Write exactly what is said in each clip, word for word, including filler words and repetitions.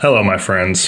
Hello, my friends,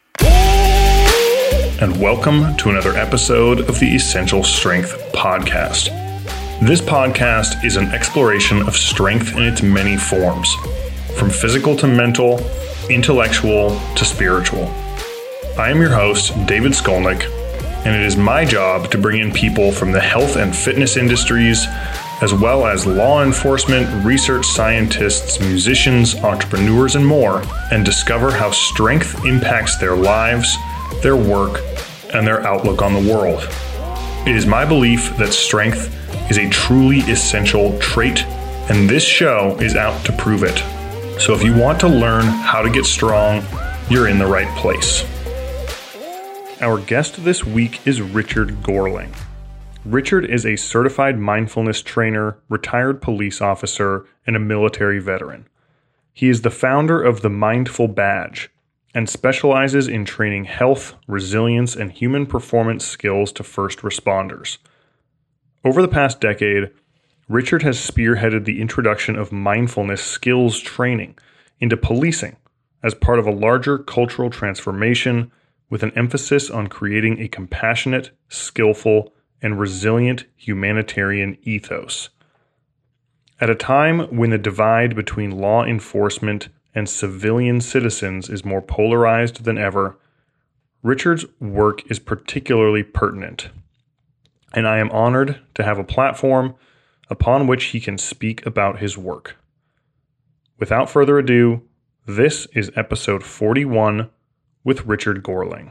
and welcome to another episode of the Essential Strength Podcast. This podcast is an exploration of strength in its many forms, from physical to mental, intellectual to spiritual. I am your host, David Skolnick, and it is my job to bring in people from the health and fitness industries, as well as law enforcement, research scientists, musicians, entrepreneurs, and more, and discover how strength impacts their lives, their work, and their outlook on the world. It is my belief that strength is a truly essential trait, and this show is out to prove it. So if you want to learn how to get strong, you're in the right place. Our guest this week is Richard Gorling. Richard is a certified mindfulness trainer, retired police officer, and a military veteran. He is the founder of the Mindful Badge and specializes in training health, resilience, and human performance skills to first responders. Over the past decade, Richard has spearheaded the introduction of mindfulness skills training into policing as part of a larger cultural transformation with an emphasis on creating a compassionate, skillful, and resilient humanitarian ethos. At a time when the divide between law enforcement and civilian citizens is more polarized than ever, Richard's work is particularly pertinent, and I am honored to have a platform upon which he can speak about his work. Without further ado, this is episode forty-one with Richard Gorling.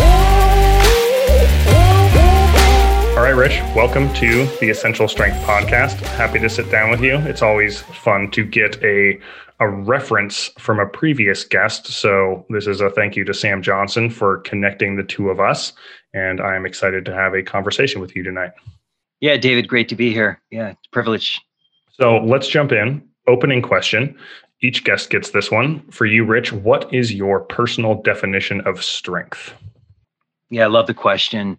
All right, Rich, welcome to the Essential Strength Podcast. Happy to sit down with you. It's always fun to get a, a reference from a previous guest. So this is a thank you to Sam Johnson for connecting the two of us. And I am excited to have a conversation with you tonight. Yeah, David, great to be here. Yeah, it's a privilege. So let's jump in. Opening question. Each guest gets this one. For you, Rich, what is your personal definition of strength? Yeah, I love the question.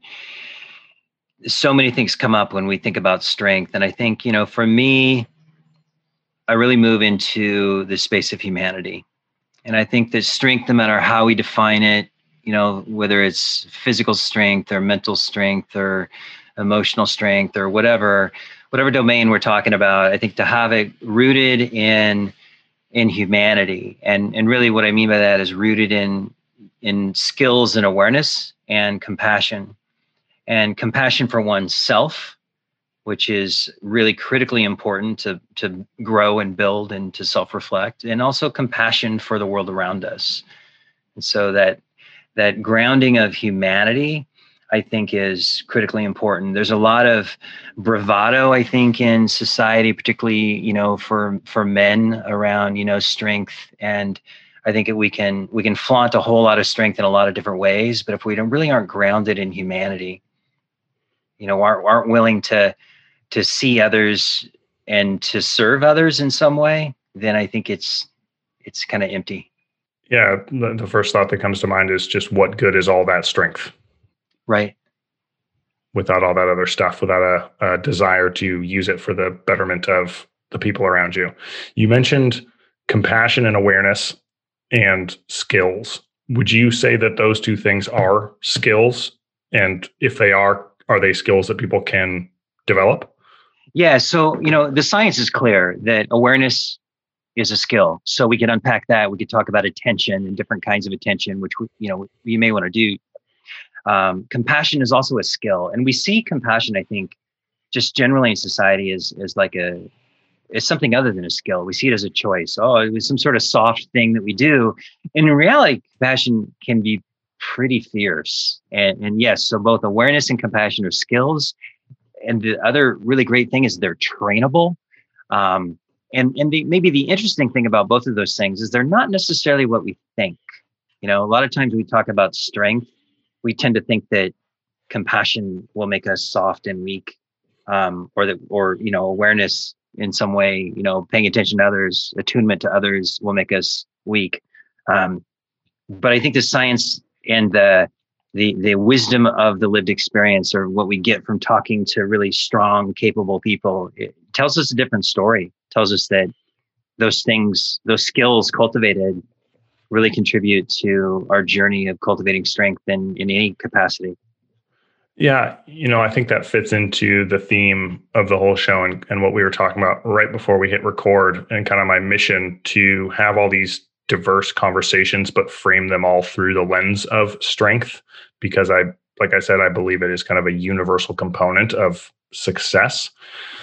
So many things come up when we think about strength. And I think, you know, for me, I really move into the space of humanity. And I think that strength, no matter how we define it, you know, whether it's physical strength or mental strength or emotional strength or whatever, whatever domain we're talking about, I think to have it rooted in in humanity. And, and really what I mean by that is rooted in in skills and awareness and compassion. And compassion for oneself, which is really critically important to, to grow and build and to self-reflect, and also compassion for the world around us. And so that that grounding of humanity, I think, is critically important. There's a lot of bravado, I think, in society, particularly, you know, for for men around, you know, strength. And I think that we can we can flaunt a whole lot of strength in a lot of different ways, but if we don't really aren't grounded in humanity, you know, aren't, aren't willing to to see others and to serve others in some way, then I think it's it's kind of empty. Yeah, the, the first thought that comes to mind is just what good is all that strength? Right. Without all that other stuff, without a, a desire to use it for the betterment of the people around you. You mentioned compassion and awareness and skills. Would you say that those two things are skills? And if they are, are they skills that people can develop? Yeah. So, you know, the science is clear that awareness is a skill. So we can unpack that. We could talk about attention and different kinds of attention, which, you know, you may want to do. Um, compassion is also a skill. And we see compassion, I think, just generally in society as, as like a, it's something other than a skill. We see it as a choice. Oh, it was some sort of soft thing that we do. And in reality, compassion can be pretty fierce. And, and yes, so both awareness and compassion are skills. And the other really great thing is they're trainable. Um, and and the, maybe the interesting thing about both of those things is they're not necessarily what we think. You know, a lot of times we talk about strength, we tend to think that compassion will make us soft and weak, um, or that, or, you know, awareness in some way, you know, paying attention to others, attunement to others will make us weak. Um, but I think the science and the the the wisdom of the lived experience, or what we get from talking to really strong, capable people, it tells us a different story. It tells us that those things, those skills cultivated really contribute to our journey of cultivating strength in, in any capacity. Yeah, you know, I think that fits into the theme of the whole show and, and what we were talking about right before we hit record, and kind of my mission to have all these diverse conversations, but frame them all through the lens of strength, because I, like I said, I believe it is kind of a universal component of success.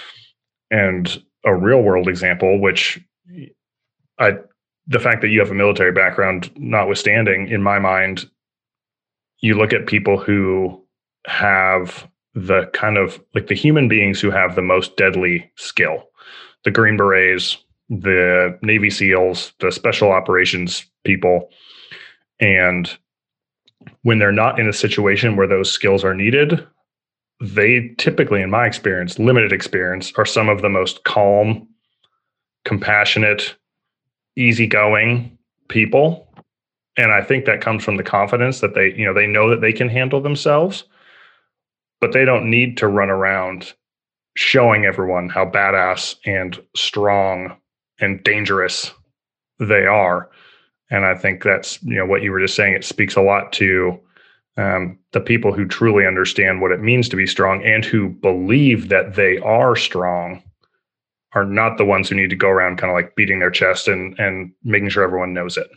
And a real world example, which I, the fact that you have a military background notwithstanding, in my mind, you look at people who have the kind of like the human beings who have the most deadly skill, the Green Berets, the Navy SEALs, the special operations people. And when they're not in a situation where those skills are needed, they typically, in my experience, limited experience, are some of the most calm, compassionate, easygoing people. And I think that comes from the confidence that they, you know, they know that they can handle themselves, but they don't need to run around showing everyone how badass and strong and dangerous they are. And I think that's, you know, what you were just saying. It speaks a lot to um, the people who truly understand what it means to be strong and who believe that they are strong are not the ones who need to go around kind of like beating their chest and, and making sure everyone knows it.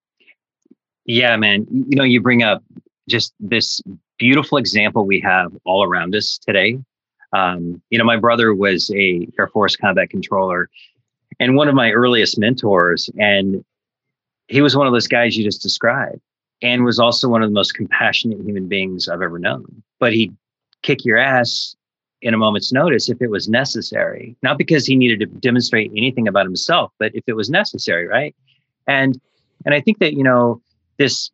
Yeah, man. You know, you bring up just this beautiful example we have all around us today. Um, you know, my brother was a Air Force combat controller and one of my earliest mentors. And he was one of those guys you just described, and was also one of the most compassionate human beings I've ever known. But he'd kick your ass in a moment's notice if it was necessary, not because he needed to demonstrate anything about himself, but if it was necessary, right? And and I think that, you know, this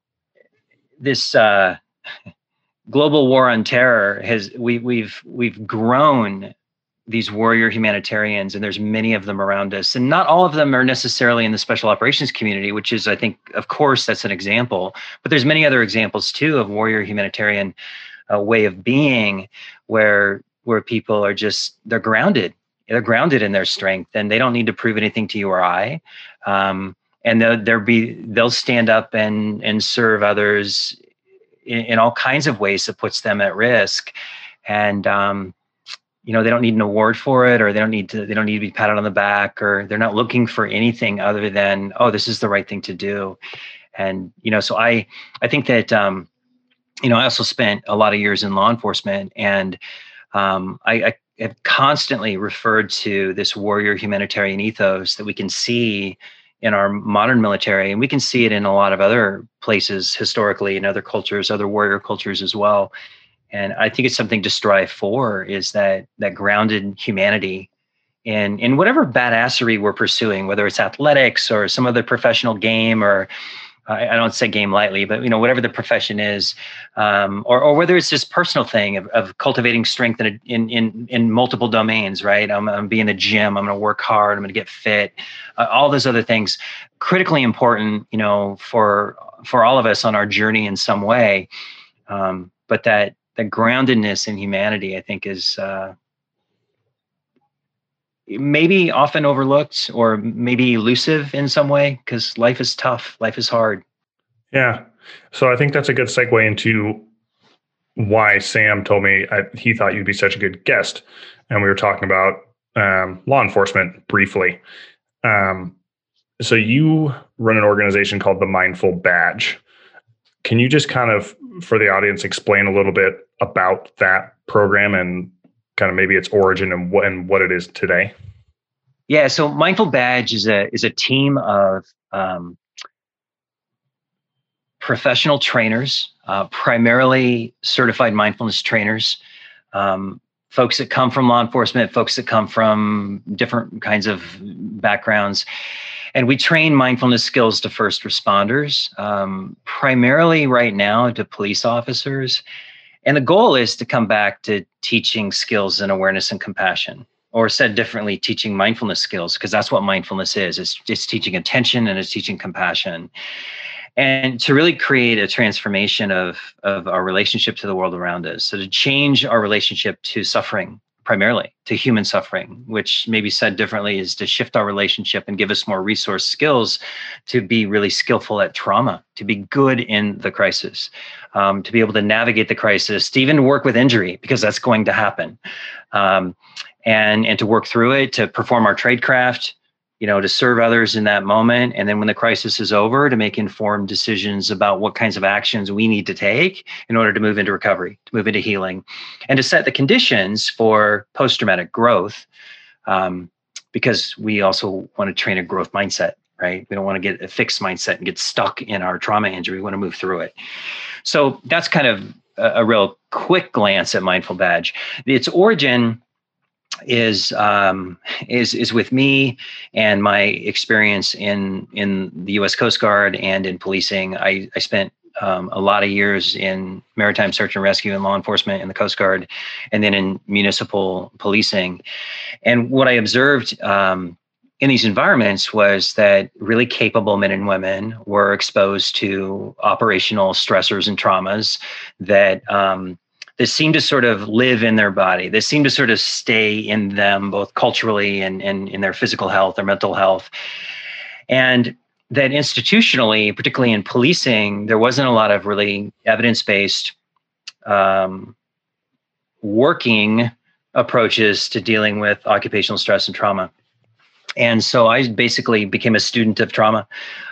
this uh, global war on terror has we we've we've grown these warrior humanitarians, and there's many of them around us, and not all of them are necessarily in the special operations community, which is, I think, of course, that's an example. But there's many other examples too of warrior humanitarian uh, way of being, where where people are just they're grounded, they're grounded in their strength, and they don't need to prove anything to you or I. Um, and they'll, they'll be they'll stand up and and serve others in, in all kinds of ways that puts them at risk. And um, you know, they don't need an award for it, or they don't need to, they don't need to be patted on the back, or they're not looking for anything other than, oh, this is the right thing to do. And, you know, so I, I think that, um, you know, I also spent a lot of years in law enforcement, and um, I, I have constantly referred to this warrior humanitarian ethos that we can see in our modern military, and we can see it in a lot of other places historically, in other cultures, other warrior cultures as well. And I think it's something to strive for, is that that grounded humanity in in whatever badassery we're pursuing, whether it's athletics or some other professional game, or uh, I don't say game lightly, but you know, whatever the profession is, um, or or whether it's this personal thing of, of cultivating strength in, a, in in in multiple domains, right? I'm, I'm be in the gym, I'm going to work hard, I'm going to get fit, uh, all those other things, critically important, you know, for for all of us on our journey in some way. Um, but that that groundedness in humanity, I think, is uh, maybe often overlooked, or maybe elusive in some way, because life is tough, life is hard. Yeah. So I think that's a good segue into why Sam told me I, he thought you'd be such a good guest. And we were talking about um, law enforcement briefly. Um, so you run an organization called the Mindful Badge. Can you just kind of, for the audience, explain a little bit about that program and kind of maybe its origin and what, and what it is today? Yeah, so Mindful Badge is a is a team of um, professional trainers, uh, primarily certified mindfulness trainers, um, folks that come from law enforcement, folks that come from different kinds of backgrounds. And we train mindfulness skills to first responders, um, primarily right now to police officers. And the goal is to come back to teaching skills in awareness and compassion, or said differently, teaching mindfulness skills, because that's what mindfulness is. It's, it's teaching attention and it's teaching compassion. And to really create a transformation of, of our relationship to the world around us. So to change our relationship to suffering, primarily to human suffering, which maybe said differently is to shift our relationship and give us more resource skills to be really skillful at trauma, to be good in the crisis, um, to be able to navigate the crisis, to even work with injury, because that's going to happen, um, and, and to work through it, to perform our tradecraft, you know, to serve others in that moment. And then when the crisis is over, to make informed decisions about what kinds of actions we need to take in order to move into recovery, to move into healing, and to set the conditions for post-traumatic growth. Um, because we also want to train a growth mindset, right? We don't want to get a fixed mindset and get stuck in our trauma injury. We want to move through it. So that's kind of a, a real quick glance at Mindful Badge. Its origin is um, is is with me and my experience in in the U S Coast Guard and in policing. I, I spent um, a lot of years in maritime search and rescue and law enforcement in the Coast Guard, and then in municipal policing. And what I observed um, in these environments was that really capable men and women were exposed to operational stressors and traumas that um, that seem to sort of live in their body. They seem to sort of stay in them, both culturally and, and in their physical health, their mental health. And that institutionally, particularly in policing, there wasn't a lot of really evidence-based um, working approaches to dealing with occupational stress and trauma. And so I basically became a student of trauma.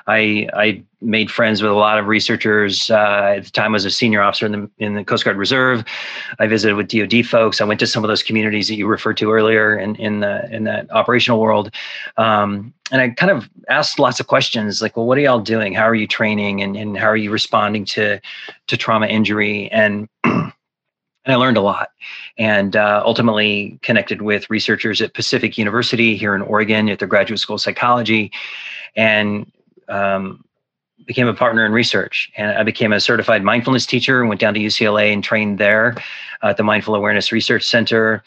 I, I made friends with a lot of researchers. Uh, at the time, I was a senior officer in the, in the Coast Guard Reserve. I visited with D O D folks. I went to some of those communities that you referred to earlier in, in, the, in that operational world. Um, and I kind of asked lots of questions like, well, what are y'all doing? How are you training? And, and how are you responding to, to trauma injury? And And I learned a lot, and uh, ultimately connected with researchers at Pacific University here in Oregon at their Graduate School of Psychology, and um, became a partner in research. And I became a certified mindfulness teacher and went down to U C L A and trained there at the Mindful Awareness Research Center.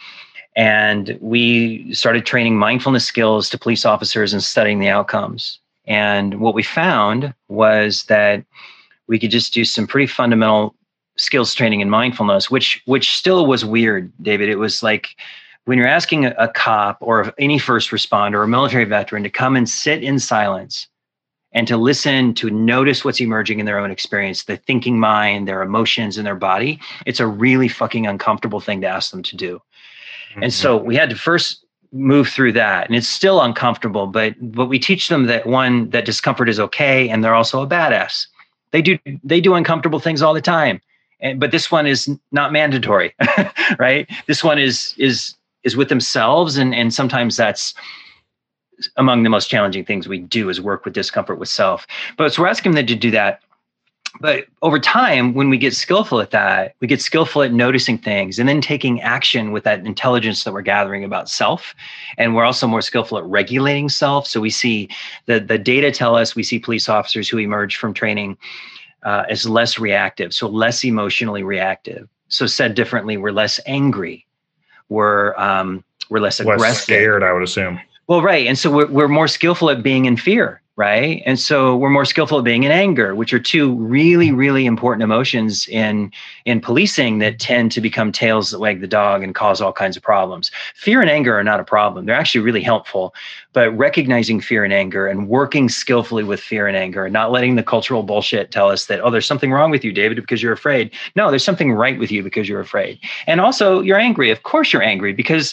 And we started training mindfulness skills to police officers and studying the outcomes. And what we found was that we could just do some pretty fundamental skills training in mindfulness, which which still was weird, David. It was like when you're asking a, a cop or any first responder or a military veteran to come and sit in silence and to listen, to notice what's emerging in their own experience, the thinking mind, their emotions in their body, it's a really fucking uncomfortable thing to ask them to do. Mm-hmm. And so we had to first move through that. And it's still uncomfortable, but but we teach them that, one, that discomfort is okay, and they're also a badass. They do they do uncomfortable things all the time. And, but this one is not mandatory, right? This one is is is with themselves, and and sometimes that's among the most challenging things we do is work with discomfort with self. But so we're asking them to do that. But over time, when we get skillful at that, we get skillful at noticing things and then taking action with that intelligence that we're gathering about self. And we're also more skillful at regulating self. So we see the the data tell us we see police officers who emerge from training Uh, is less reactive, so less emotionally reactive. So said differently, we're less angry, we're um, we're less aggressive, less scared, I would assume. Well, right, and so we're we're more skillful at being in fear, right? And so we're more skillful at being in anger, which are two really, really important emotions in in policing that tend to become tails that wag the dog and cause all kinds of problems. Fear and anger are not a problem; they're actually really helpful. But recognizing fear and anger and working skillfully with fear and anger, and not letting the cultural bullshit tell us that, oh, there's something wrong with you, David, because you're afraid. No, there's something right with you because you're afraid. And also, you're angry. Of course, you're angry because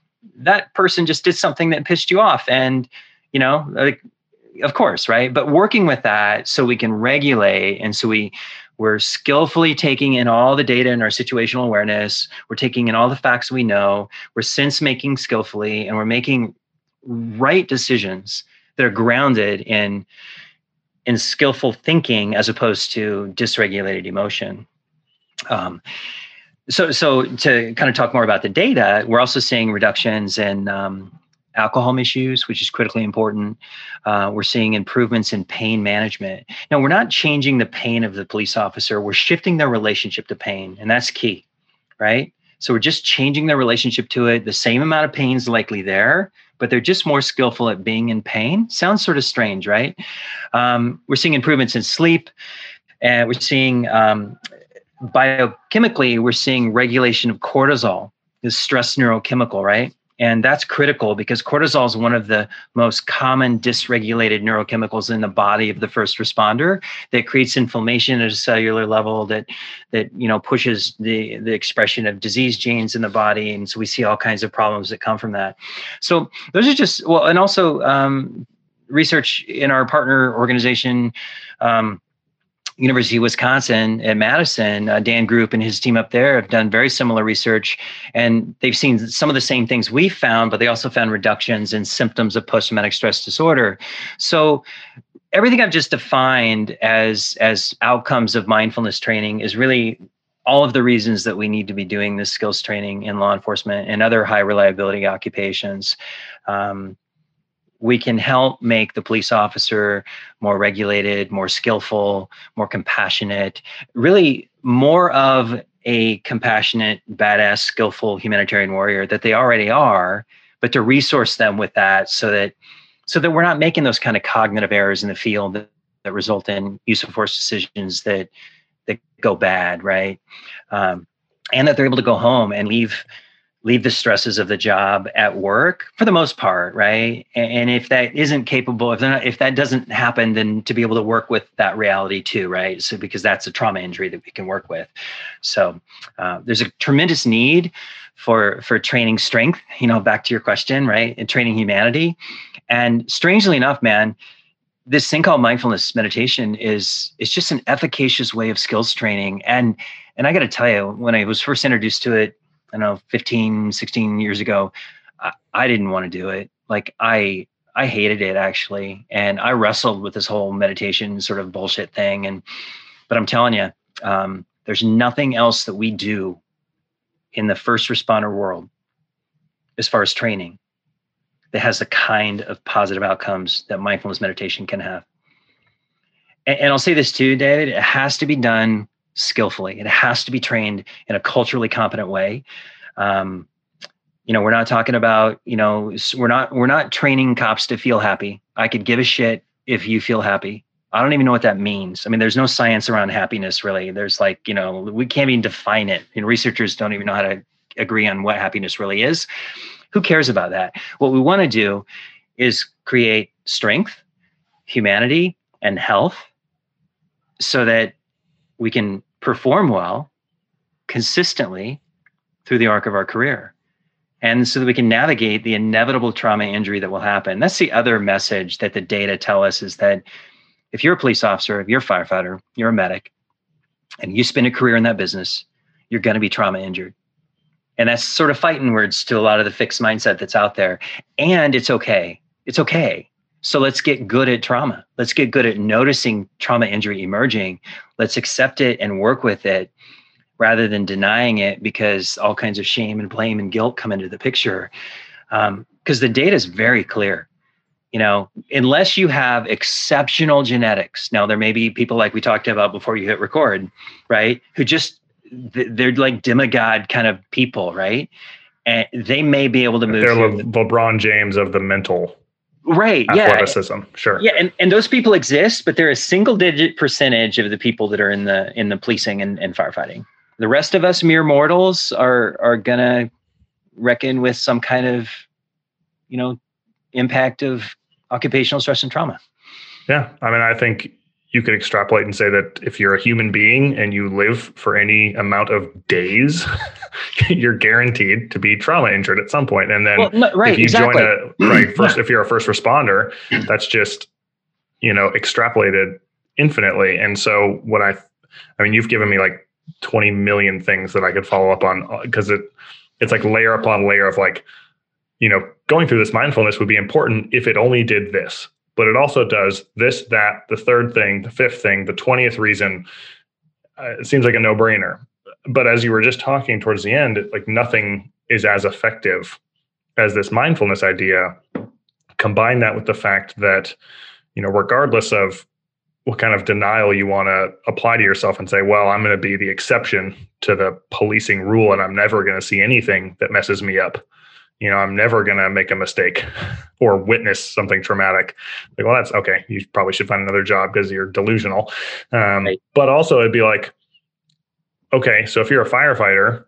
that person just did something that pissed you off, and you know, like. Of course, right? But working with that so we can regulate, and so we, we're skillfully taking in all the data in our situational awareness, we're taking in all the facts we know, we're sense making skillfully, and we're making right decisions that are grounded in, in skillful thinking as opposed to dysregulated emotion. Um, so, so to kind of talk more about the data, we're also seeing reductions in um, alcohol misuse, which is critically important. Uh, we're seeing improvements in pain management. Now, we're not changing the pain of the police officer. We're shifting their relationship to pain, and that's key, right? So we're just changing their relationship to it. The same amount of pain is likely there, but they're just more skillful at being in pain. Sounds sort of strange, right? Um, we're seeing improvements in sleep, and we're seeing um, biochemically, we're seeing regulation of cortisol. this stress neurochemical, right? And that's critical because cortisol is one of the most common dysregulated neurochemicals in the body of the first responder that creates inflammation at a cellular level that that you know pushes the the expression of disease genes in the body, and so we see all kinds of problems that come from that. So those are just well, and also um, research in our partner organization. Um, University of Wisconsin at Madison, uh, Dan Group and his team up there have done very similar research, and they've seen some of the same things we found, but they also found reductions in symptoms of post-traumatic stress disorder. So everything I've just defined as, as outcomes of mindfulness training is really all of the reasons that we need to be doing this skills training in law enforcement and other high reliability occupations. Um, We can help make the police officer more regulated, more skillful, more compassionate, really more of a compassionate, badass, skillful humanitarian warrior that they already are, but to resource them with that so that so that we're not making those kind of cognitive errors in the field that, that result in use of force decisions that that go bad, right? Um, and that they're able to go home and leave leave the stresses of the job at work for the most part, right? And, and if that isn't capable, if not, if that doesn't happen, then to be able to work with that reality too, right? So because that's a trauma injury that we can work with. So uh, there's a tremendous need for for training strength. You know, back to your question, right? And training humanity. And strangely enough, man, this thing called mindfulness meditation is it's just an efficacious way of skills training. And and I got to tell you, when I was first introduced to it, I don't know, fifteen, sixteen years ago, I, I didn't want to do it. Like I, I hated it actually. And I wrestled with this whole meditation sort of bullshit thing. And, but I'm telling you, um, there's nothing else that we do in the first responder world as far as training that has the kind of positive outcomes that mindfulness meditation can have. And, and I'll say this too, David, it has to be done skillfully. It has to be trained in a culturally competent way. Um, you know, we're not talking about, you know, we're not, we're not training cops to feel happy. I could give a shit if you feel happy. I don't even know what that means. I mean, there's no science around happiness really. There's like, you know, we can't even define it. And researchers don't even know how to agree on what happiness really is. Who cares about that? What we want to do is create strength, humanity, and health so that we can perform well consistently through the arc of our career. And so that we can navigate the inevitable trauma injury that will happen. That's the other message that the data tell us is that if you're a police officer, if you're a firefighter, you're a medic, and you spend a career in that business, you're going to be trauma injured. And that's sort of fighting words to a lot of the fixed mindset that's out there. And it's okay. It's okay. So let's get good at trauma. Let's get good at noticing trauma injury emerging. Let's accept it and work with it rather than denying it because all kinds of shame and blame and guilt come into the picture. Um, because the data is very clear. You know, unless you have exceptional genetics. Now, there may be people like we talked about before you hit record, right? Who just, they're like demigod kind of people, right? And they may be able to move. They're Le- LeBron James of the mental right, athleticism. Yeah. Sure. Yeah, and, and those people exist, but they're a single digit percentage of the people that are in the in the policing and, and firefighting. The rest of us mere mortals are are gonna reckon with some kind of, you know, impact of occupational stress and trauma. Yeah. I mean, I think you could extrapolate and say that if you're a human being and you live for any amount of days, you're guaranteed to be trauma injured at some point. And then well, no, right, if you exactly. join a, right, first, yeah. if you're a first responder, that's just, you know, extrapolated infinitely. And so what I, I mean, you've given me like twenty million things that I could follow up on because it, it's like layer upon layer of like, you know, going through this mindfulness would be important if it only did this. But it also does this, that, the third thing, the fifth thing, the twentieth reason. Uh, it seems like a no-brainer. But as you were just talking towards the end, it, like nothing is as effective as this mindfulness idea. Combine that with the fact that, you know, regardless of what kind of denial you want to apply to yourself and say, well, I'm going to be the exception to the policing rule and I'm never going to see anything that messes me up. You know, I'm never going to make a mistake or witness something traumatic. Like, well, that's okay. You probably should find another job because you're delusional. Um, right. But also it'd be like, okay, so if you're a firefighter,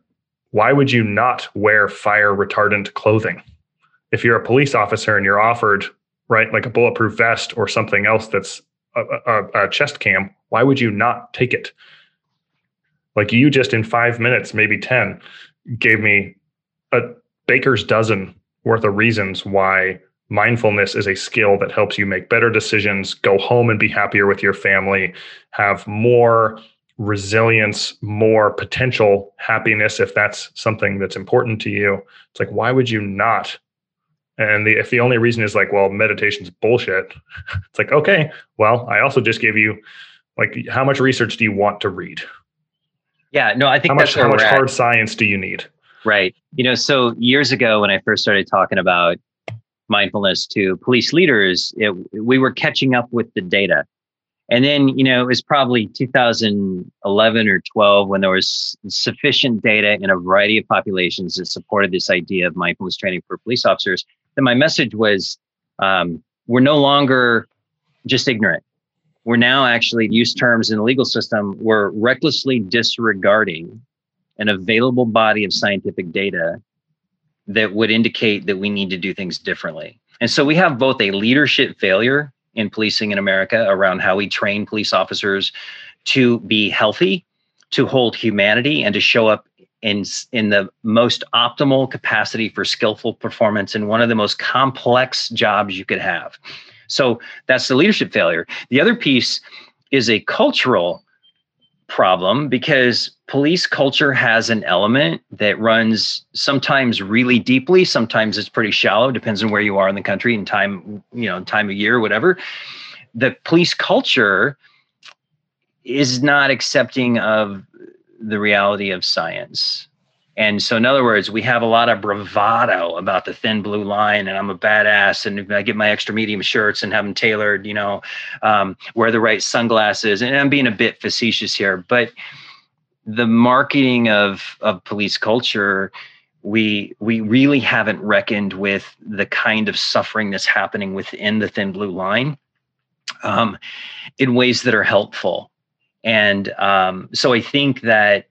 why would you not wear fire retardant clothing? If you're a police officer and you're offered, right, like a bulletproof vest or something else that's a, a, a chest cam, why would you not take it? Like you just in five minutes, maybe ten, gave me a baker's dozen worth of reasons why mindfulness is a skill that helps you make better decisions, go home and be happier with your family, have more resilience, more potential happiness if that's something that's important to you. It's like, why would you not? And the, if the only reason is like, well, meditation's bullshit, it's like, okay, well, I also just gave you, like, how much research do you want to read? Yeah, no, I think how that's much, where how much we're at. hard science do you need? Right. You know, so years ago when I first started talking about mindfulness to police leaders, it, we were catching up with the data. And then, you know, it was probably two thousand eleven or twelve when there was sufficient data in a variety of populations that supported this idea of mindfulness training for police officers. Then my message was, um, we're no longer just ignorant. We're now actually, use terms in the legal system, we're recklessly disregarding an available body of scientific data that would indicate that we need to do things differently. And so we have both a leadership failure in policing in America around how we train police officers to be healthy, to hold humanity, and to show up in, in the most optimal capacity for skillful performance in one of the most complex jobs you could have. So that's the leadership failure. The other piece is a cultural problem, because police culture has an element that runs sometimes really deeply, sometimes it's pretty shallow, depends on where you are in the country and time, you know, time of year, whatever. The police culture is not accepting of the reality of science. And so in other words, we have a lot of bravado about the thin blue line, and I'm a badass, and I get my extra medium shirts and have them tailored, you know, um, wear the right sunglasses. And I'm being a bit facetious here, but the marketing of, of police culture, we, we really haven't reckoned with the kind of suffering that's happening within the thin blue line um, in ways that are helpful. And um, so I think that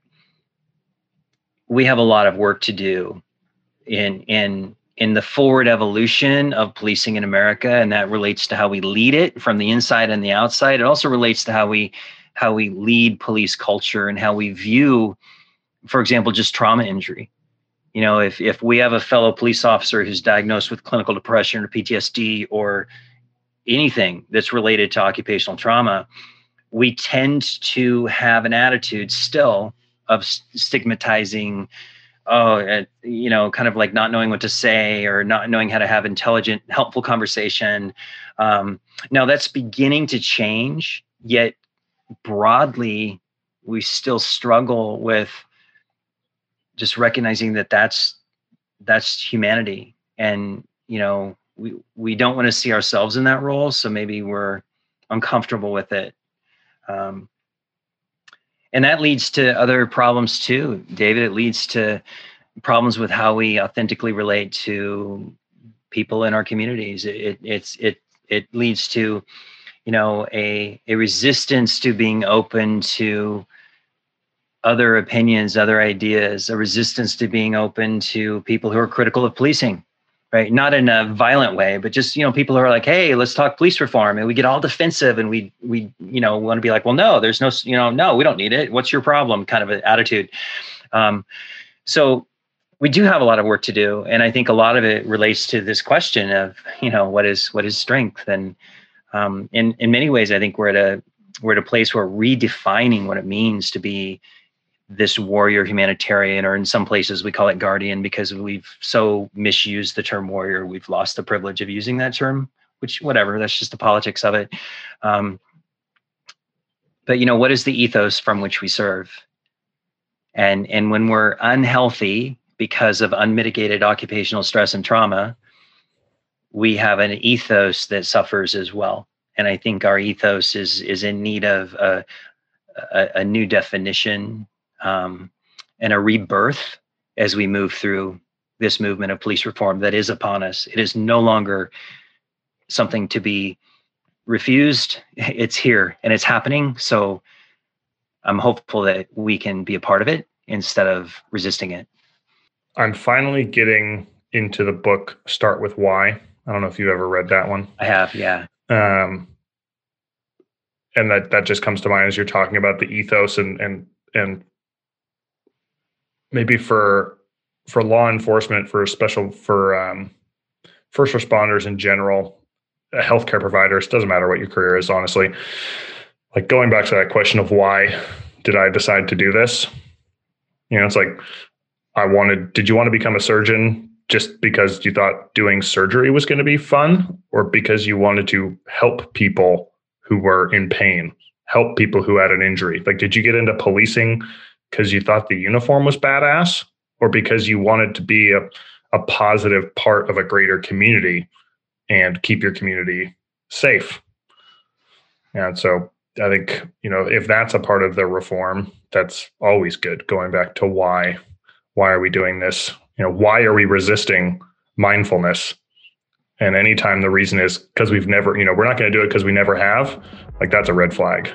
we have a lot of work to do in in in the forward evolution of policing in America, and that relates to how we lead it from the inside and the outside. It also relates to how we how we lead police culture and how we view, for example, just trauma injury. You know, if if we have a fellow police officer who's diagnosed with clinical depression or P T S D or anything that's related to occupational trauma, we tend to have an attitude still of stigmatizing, oh, uh, you know, kind of like not knowing what to say or not knowing how to have intelligent, helpful conversation. Um, now that's beginning to change, yet broadly, we still struggle with just recognizing that that's, that's humanity. And, you know, we, we don't want to see ourselves in that role. So maybe we're uncomfortable with it. Um, And that leads to other problems too, David. It leads to problems with how we authentically relate to people in our communities. It, it it's it it leads to, you know, a a resistance to being open to other opinions, other ideas, a resistance to being open to people who are critical of policing. Right, not in a violent way, but just, you know, people who are like, hey, let's talk police reform, and we get all defensive, and we we you know want to be like, well, no, there's no, you know, no, we don't need it. What's your problem? Kind of an attitude. Um, so we do have a lot of work to do, and I think a lot of it relates to this question of, you know, what is what is strength, and um, in in many ways, I think we're at a we're at a place where redefining what it means to be this warrior humanitarian, or in some places we call it guardian, because we've so misused the term warrior, we've lost the privilege of using that term, which whatever, that's just the politics of it. Um, but you know, what is the ethos from which we serve? And, and when we're unhealthy because of unmitigated occupational stress and trauma, we have an ethos that suffers as well. And I think our ethos is, is in need of a, a, a new definition, Um, and a rebirth as we move through this movement of police reform that is upon us. It is no longer something to be refused. It's here and it's happening. So I'm hopeful that we can be a part of it instead of resisting it. I'm finally getting into the book Start With Why. I don't know if you've ever read that one. I have, yeah. Um, and that that just comes to mind as you're talking about the ethos and and and maybe for for law enforcement, for special for um, first responders in general, uh, healthcare providers. Doesn't matter what your career is, honestly. Like going back to that question of why did I decide to do this? You know, it's like I wanted. Did you want to become a surgeon just because you thought doing surgery was going to be fun, or because you wanted to help people who were in pain, help people who had an injury? Like, did you get into policing because you thought the uniform was badass, or because you wanted to be a, a positive part of a greater community and keep your community safe? And so I think, you know, if that's a part of the reform, that's always good. Going back to why, why are we doing this? You know, why are we resisting mindfulness? And anytime the reason is because we've never, you know, we're not going to do it because we never have, like that's a red flag.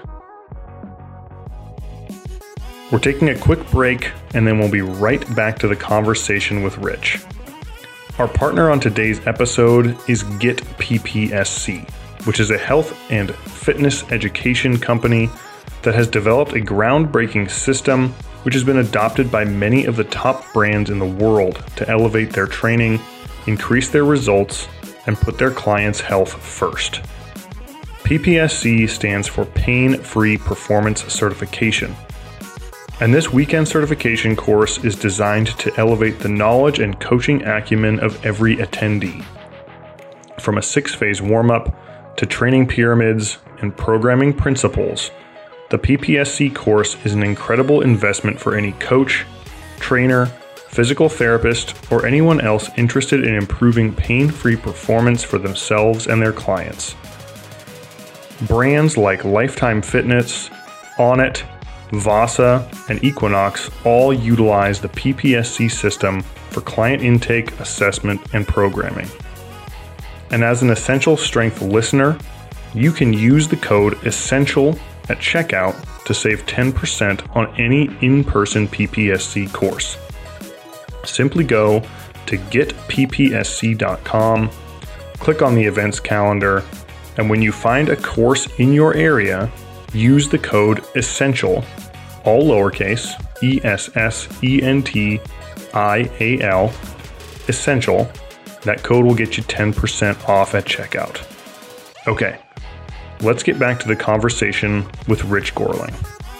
We're taking a quick break, and then we'll be right back to the conversation with Rich. Our partner on today's episode is Get P P S C, which is a health and fitness education company that has developed a groundbreaking system which has been adopted by many of the top brands in the world to elevate their training, increase their results, and put their clients' health first. P P S C stands for Pain-Free Performance Certification. And this weekend certification course is designed to elevate the knowledge and coaching acumen of every attendee. From a six-phase warm-up to training pyramids and programming principles, the P P S C course is an incredible investment for any coach, trainer, physical therapist, or anyone else interested in improving pain-free performance for themselves and their clients. Brands like Lifetime Fitness, Onnit, Vasa, and Equinox all utilize the P P S C system for client intake, assessment, and programming. And as an Essential Strength listener, you can use the code ESSENTIAL at checkout to save ten percent on any in-person P P S C course. Simply go to get p p s c dot com, click on the events calendar, and when you find a course in your area, use the code ESSENTIAL, all lowercase, E S S E N T I A L, ESSENTIAL. That code will get you ten percent off at checkout. Okay, let's get back to the conversation with Rich Gorling.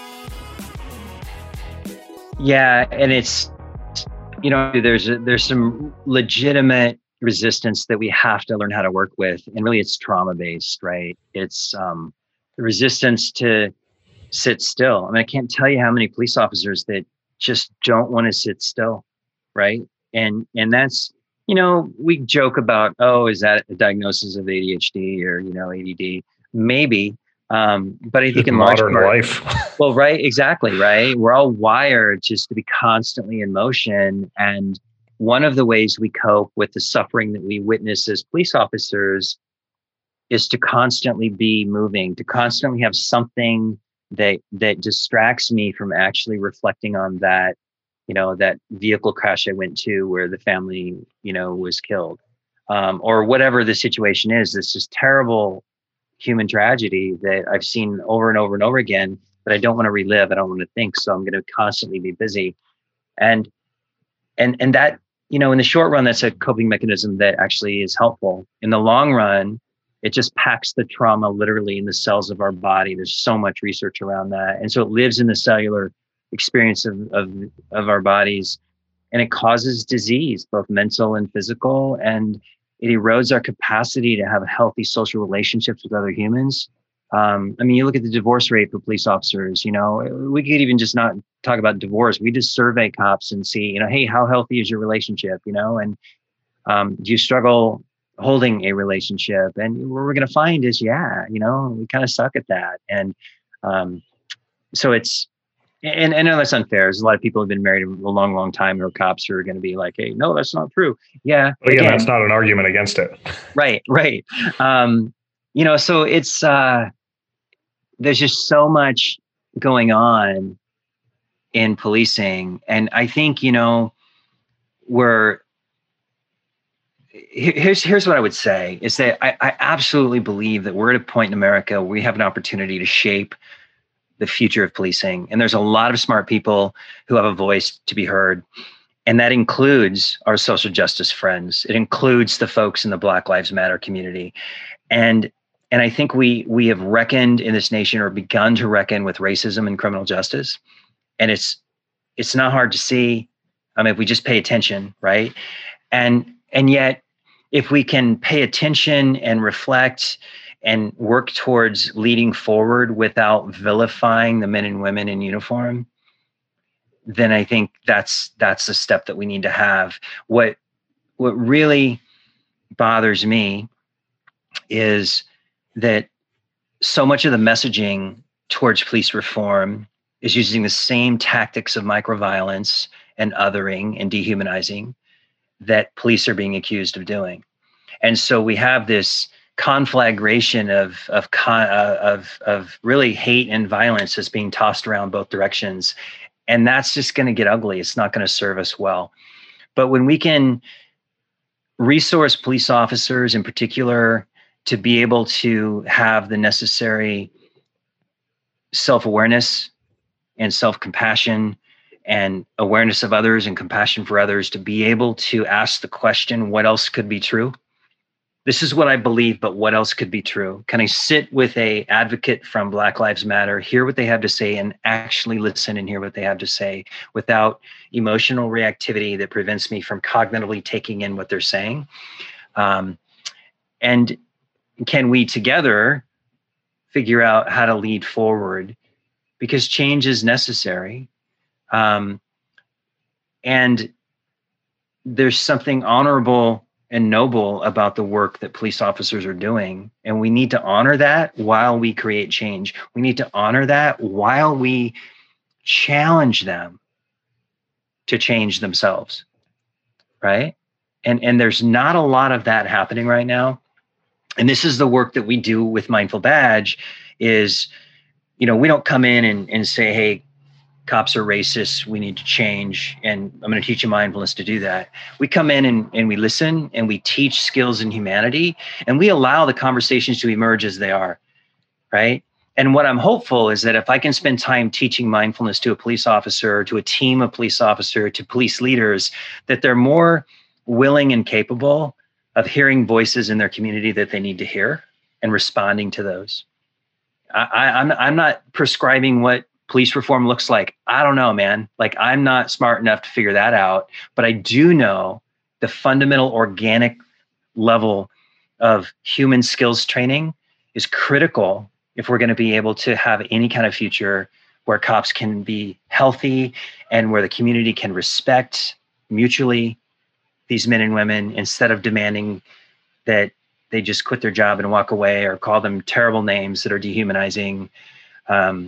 Yeah, and it's, you know, there's a, there's some legitimate resistance that we have to learn how to work with, and really it's trauma-based, right? It's um, the resistance to sit still. I mean, I can't tell you how many police officers that just don't want to sit still, right? And and that's, you know, we joke about, oh, is that a diagnosis of A D H D or, you know, A D D? Maybe. Um, but I think just in modern large part, life. well, right, exactly, right. We're all wired just to be constantly in motion. And one of the ways we cope with the suffering that we witness as police officers is to constantly be moving, to constantly have something that that distracts me from actually reflecting on that, you know, that vehicle crash I went to where the family, you know, was killed, um, or whatever the situation is. This just terrible human tragedy that I've seen over and over and over again, but I don't want to relive. I don't want to think. So I'm going to constantly be busy. And, and, and that, you know, in the short run, that's a coping mechanism that actually is helpful. In the long run, it just packs the trauma literally in the cells of our body. There's so much research around that. And so it lives in the cellular experience of, of, of our bodies, and it causes disease, both mental and physical. And it erodes our capacity to have healthy social relationships with other humans. Um, I mean, you look at the divorce rate for police officers, you know, we could even just not talk about divorce. We just survey cops and see, you know, hey, how healthy is your relationship? You know, and um, do you struggle holding a relationship? And what we're going to find is, yeah, you know, we kind of suck at that. And um, so it's, and, and I know that's unfair. There's a lot of people who've been married a long, long time, or cops who are going to be like, hey, no, that's not true. Yeah. Well, again, again, that's not an argument against it. Right, right. Um, you know, so it's, uh, there's just so much going on in policing. And I think, you know, we're here's here's what I would say is that I, I absolutely believe that we're at a point in America where we have an opportunity to shape the future of policing. And there's a lot of smart people who have a voice to be heard. And that includes our social justice friends. It includes the folks in the Black Lives Matter community. And and I think we we have reckoned in this nation, or begun to reckon, with racism and criminal justice. And it's it's not hard to see. I mean, if we just pay attention, right? And and yet, if we can pay attention and reflect and work towards leading forward without vilifying the men and women in uniform, then I think that's that's the step that we need to have. What what really bothers me is that so much of the messaging towards police reform is using the same tactics of microviolence and othering and dehumanizing that police are being accused of doing. And so we have this conflagration of of uh, of of really hate and violence that's being tossed around both directions. And that's just going to get ugly. It's not going to serve us well. But when we can resource police officers in particular to be able to have the necessary self-awareness and self-compassion and awareness of others and compassion for others, to be able to ask the question, what else could be true? This is what I believe, but what else could be true? Can I sit with a advocate from Black Lives Matter, hear what they have to say, and actually listen and hear what they have to say without emotional reactivity that prevents me from cognitively taking in what they're saying? Um, and can we together figure out how to lead forward? Because change is necessary. Um, and there's something honorable and noble about the work that police officers are doing. And we need to honor that while we create change. We need to honor that while we challenge them to change themselves, right? And, and there's not a lot of that happening right now. And this is the work that we do with Mindful Badge is, you know, we don't come in and, and say, hey, cops are racist, we need to change, and I'm going to teach you mindfulness to do that. We come in and, and we listen and we teach skills in humanity, and we allow the conversations to emerge as they are, right? And what I'm hopeful is that if I can spend time teaching mindfulness to a police officer, to a team of police officers, to police leaders, that they're more willing and capable of hearing voices in their community that they need to hear and responding to those. I, I, I'm, I'm not prescribing what police reform looks like. I don't know, man. Like, I'm not smart enough to figure that out, but I do know the fundamental organic level of human skills training is critical if we're going to be able to have any kind of future where cops can be healthy and where the community can respect mutually these men and women, instead of demanding that they just quit their job and walk away or call them terrible names that are dehumanizing. Um,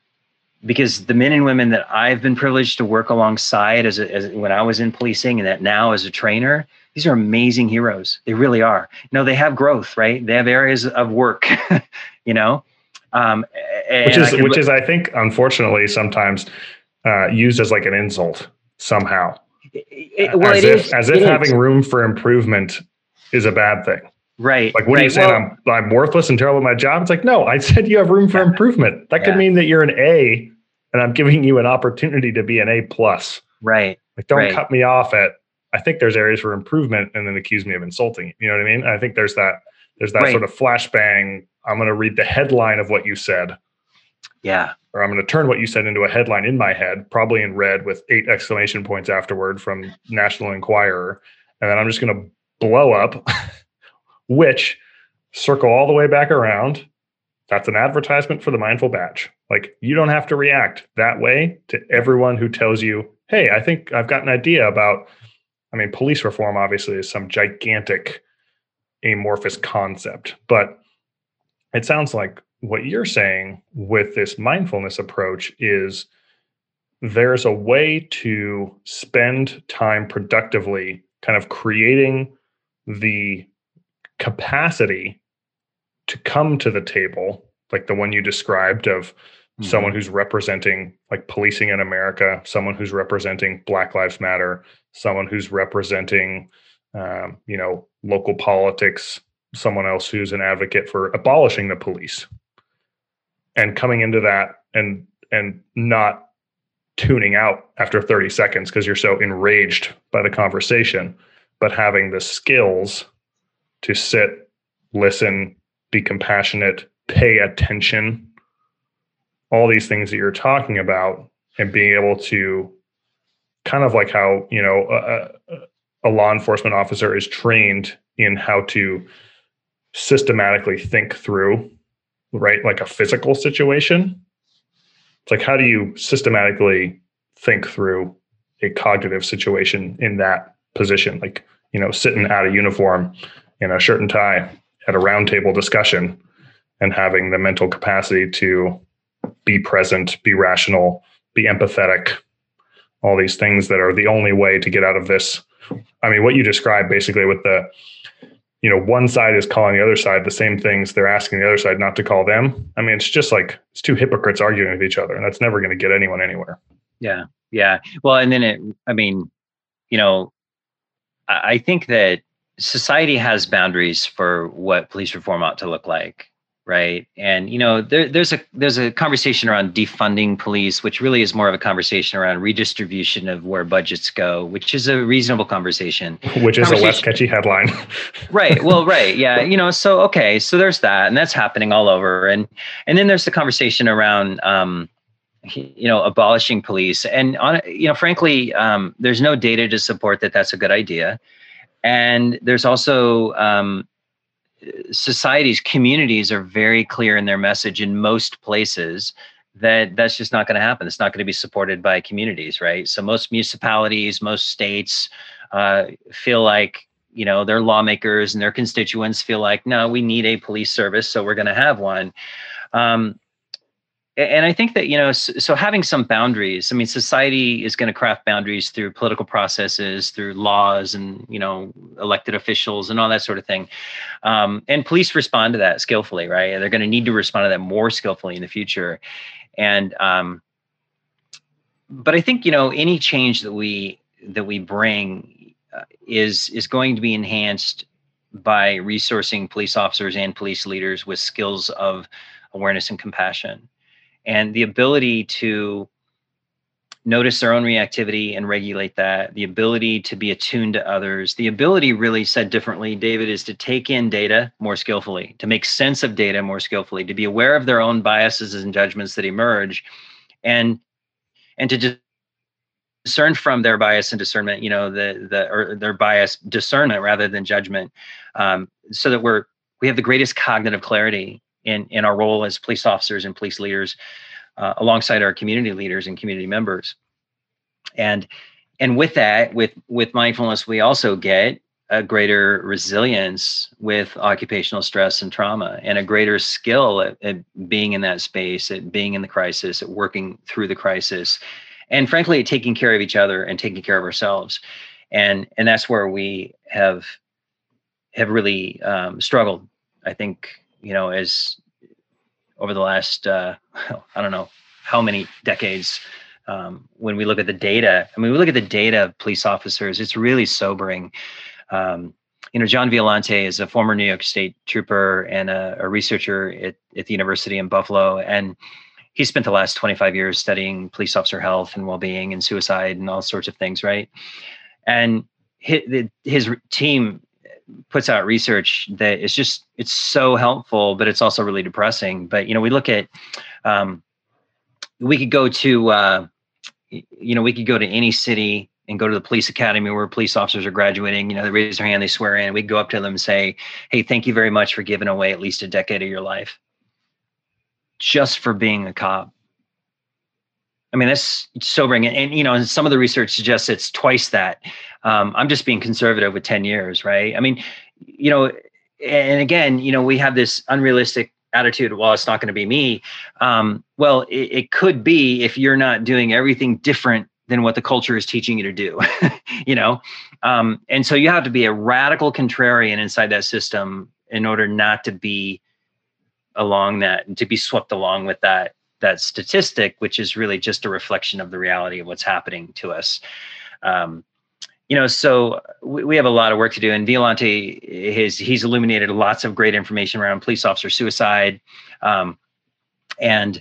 Because the men and women that I've been privileged to work alongside as, a, as when I was in policing, and that now as a trainer, these are amazing heroes. They really are. No, they have growth, right? They have areas of work, you know, um, which is which is I think unfortunately sometimes uh, used as like an insult somehow, it, well, as it if is, as if it having is. room for improvement is a bad thing. Right. Like, what right. are you saying? Well, I'm I'm worthless and terrible at my job. It's like, no, I said you have room for yeah. improvement. That could yeah. mean that you're an A, and I'm giving you an opportunity to be an A plus. Right. Like, don't right. cut me off at, I think there's areas for improvement, and then accuse me of insulting. You know what I mean? I think there's that, there's that right. sort of flashbang. I'm going to read the headline of what you said. Yeah. Or I'm going to turn what you said into a headline in my head, probably in red with eight exclamation points afterward from National Enquirer. And then I'm just going to blow up, which circle all the way back around. That's an advertisement for the Mindful Badge. Like, you don't have to react that way to everyone who tells you, hey, I think I've got an idea about, I mean, police reform obviously is some gigantic amorphous concept, but it sounds like what you're saying with this mindfulness approach is there's a way to spend time productively kind of creating the capacity to come to the table, like the one you described of mm-hmm. someone who's representing like policing in America, someone who's representing Black Lives Matter, someone who's representing, um, you know, local politics, someone else who's an advocate for abolishing the police, and coming into that and and not tuning out after thirty seconds because you're so enraged by the conversation, but having the skills to sit, listen, be compassionate, pay attention, all these things that you're talking about, and being able to kind of like how, you know, a, a law enforcement officer is trained in how to systematically think through, right? Like a physical situation. It's like, how do you systematically think through a cognitive situation in that position? Like, you know, sitting out of uniform in a shirt and tie at a roundtable discussion and having the mental capacity to be present, be rational, be empathetic, all these things that are the only way to get out of this. I mean, what you described basically with the, you know, one side is calling the other side the same things they're asking the other side not to call them. I mean, it's just like, it's two hypocrites arguing with each other, and that's never going to get anyone anywhere. Yeah. Yeah. Well, and then it, I mean, you know, I think that society has boundaries for what police reform ought to look like. Right. And, you know, there, there's a there's a conversation around defunding police, which really is more of a conversation around redistribution of where budgets go, which is a reasonable conversation. Which is a less catchy headline. Right. Well, right. Yeah. You know, so, OK, so there's that, and that's happening all over. And and then there's the conversation around, um, you know, abolishing police. And, on, you know, frankly, um, there's no data to support that that's a good idea. And there's also um societies, communities are very clear in their message in most places that that's just not going to happen. It's not going to be supported by communities, right? So most municipalities, most states uh, feel like, you know, their lawmakers and their constituents feel like, no, we need a police service, so we're going to have one. Um, and I think that, you know, so, so having some boundaries, I mean, society is going to craft boundaries through political processes, through laws and, you know, elected officials and all that sort of thing. Um, and police respond to that skillfully, right? They're going to need to respond to that more skillfully in the future. And, um, but I think, you know, any change that we, that we bring uh, is, is going to be enhanced by resourcing police officers and police leaders with skills of awareness and compassion. And the ability to notice their own reactivity and regulate that, the ability to be attuned to others, the ability, really said differently, David, is to take in data more skillfully, to make sense of data more skillfully, to be aware of their own biases and judgments that emerge, and and to discern from their bias and discernment, you know, the the or their bias discernment rather than judgment, um, so that we're we have the greatest cognitive clarity in, in our role as police officers and police leaders, uh, alongside our community leaders and community members. And and with that, with, with mindfulness, we also get a greater resilience with occupational stress and trauma, and a greater skill at, at being in that space, at being in the crisis, at working through the crisis, and frankly, at taking care of each other and taking care of ourselves. And and that's where we have have really um, struggled, I think, you know, as over the last, uh, I don't know how many decades, um, when we look at the data, I mean, we look at the data of police officers, it's really sobering. Um, you know, John Violante is a former New York State trooper and a, a researcher at, at the University in Buffalo. And he spent the last twenty-five years studying police officer health and well-being and suicide and all sorts of things, right? And his, his team puts out research that is just, it's so helpful, but it's also really depressing. But, you know, we look at, um, we could go to, uh, you know, we could go to any city and go to the police academy where police officers are graduating. You know, they raise their hand, they swear in, and we go up to them and say, hey, thank you very much for giving away at least a decade of your life just for being a cop. I mean, that's sobering. And, and, you know, some of the research suggests it's twice that. Um, I'm just being conservative with ten years, right? I mean, you know, and again, you know, we have this unrealistic attitude, well, it's not going to be me. Um, well, it, it could be if you're not doing everything different than what the culture is teaching you to do, you know? Um, and so you have to be a radical contrarian inside that system in order not to be along that and to be swept along with that that statistic, which is really just a reflection of the reality of what's happening to us. Um, you know, so we, we have a lot of work to do. And Violante, his, he's illuminated lots of great information around police officer suicide, um, and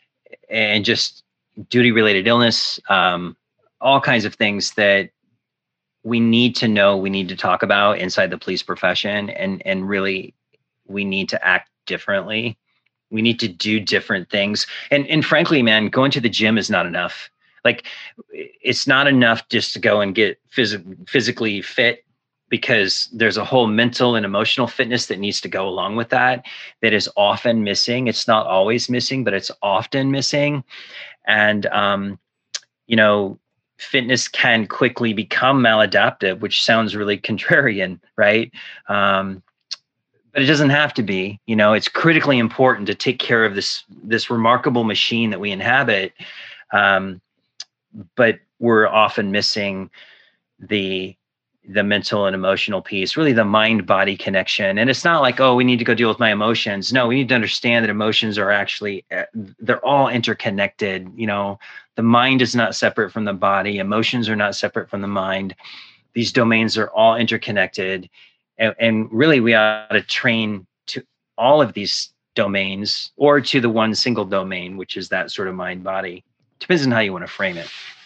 and just duty-related illness, um, all kinds of things that we need to know, we need to talk about inside the police profession, and and really we need to act differently. We need to do different things. And and frankly, man, going to the gym is not enough. Like, it's not enough just to go and get phys- physically fit, because there's a whole mental and emotional fitness that needs to go along with that, that is often missing. It's not always missing, but it's often missing. And, um, you know, fitness can quickly become maladaptive, which sounds really contrarian, right? Um, but it doesn't have to be. You know, it's critically important to take care of this, this remarkable machine that we inhabit. Um, but we're often missing the the mental and emotional piece, really the mind-body connection. And it's not like, oh, we need to go deal with my emotions. No, we need to understand that emotions are actually, they're all interconnected. You know, the mind is not separate from the body. Emotions are not separate from the mind. These domains are all interconnected. And, and really, we ought to train to all of these domains, or to the one single domain, which is that sort of mind-body. Depends on how you want to frame it.